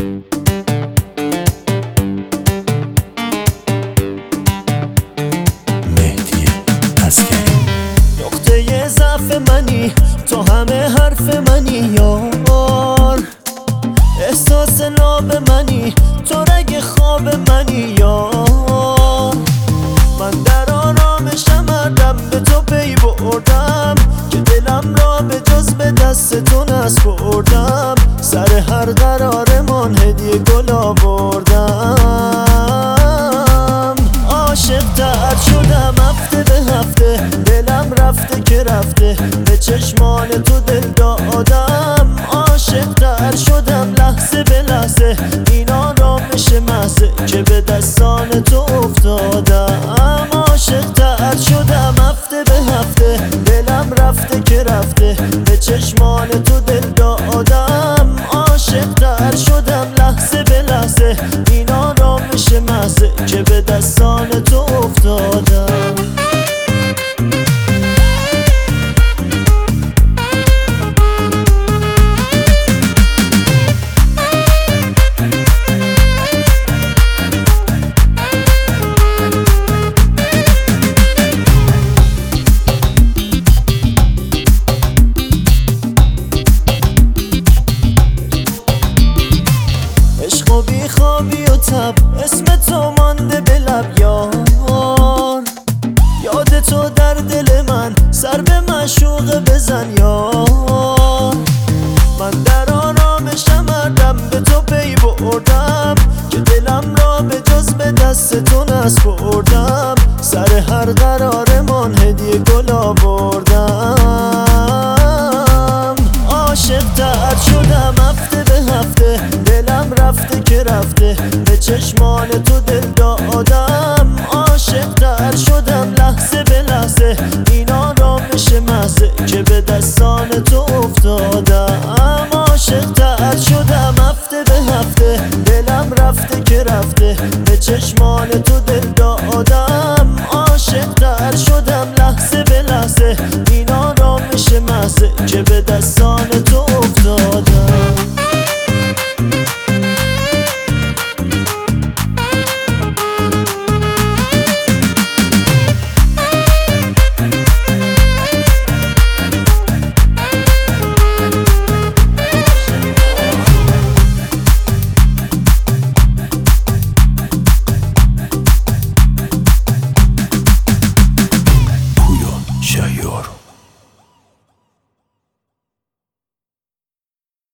مهدی عسگری. نقطه ضعف منی، تو همه حرف منی یار. احساس ناب منی، تو رگ خواب منی یار. من در آرامشم هردم به تو پی بردم، که دلم را به جز به دست تو نسپردم. سر هر قرارمان هدیه گل آوردم. عاشق تر شدم هفته به هفته، دلم رفته که رفته به چشمان تو دل دادم. عاشق تر شدم لحظه به لحظه، این آرامش محضه که به دستان تو افتادم. عاشق تر شدم هفته به هفته، دلم رفته که رفته به چشمان تو دل دادم. عاشق تر شدم لحظه به لحظه، این آرامش محضه که به دستان تو افتادم. عشق و بیخوابی و تب، اسم تو مانده به لب یار. یاد تو در دل من، سر به معشوق بزن یار. من در آرامشم هردم به تو پی بردم، که دلم را به جز به دست تو نسپردم. سر هر قرار